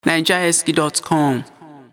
NigerEsky.com.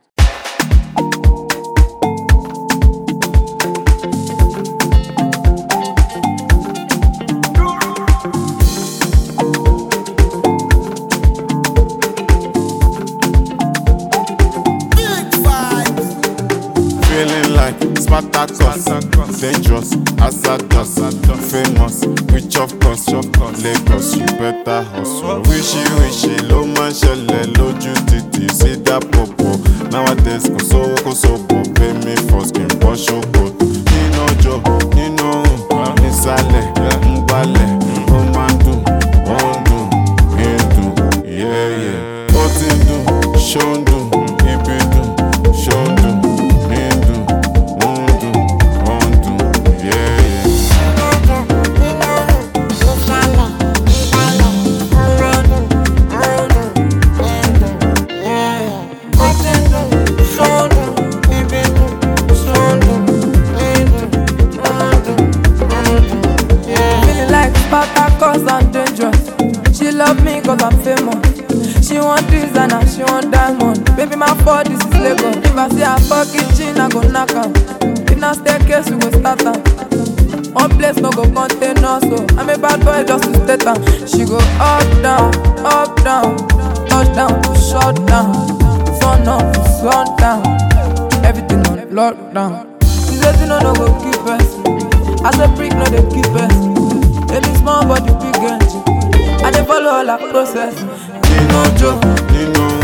Feeling like Spartacus, dangerous, hazardous, famous, rich of course, Lagos, you better hustle. Wishy, ló máa ń ṣẹlẹ̀ lójú títì, see that popo. Nowadays, kò sówó, pay me for skin, bọ́ ṣòkòtò. Nínú òjò, nínú òrùn, nísàlẹ̀, ń gbálẹ̀, ó máa ń dùn, ó ń dùn, ń dùn, yeah. Ó ti ń dùn, ṣó ń dùn, ibi dùn, ṣó ń dùn. Cause I'm dangerous. She love me cause I'm famous. She want designer, she want diamond. Baby, my fault, this is Lagos. If I see her fucking chin, I go knock her. If not staircase, we go start her. One place no go contain us, so I'm a bad boy just to state her. She go up, down, touchdown to shut down. Sun up to sundown, everything on lockdown. She says you know no go keep us. As a brick, no they keep us. Baby small body big energy. I dey follow all her process. Nínú òjò, nínú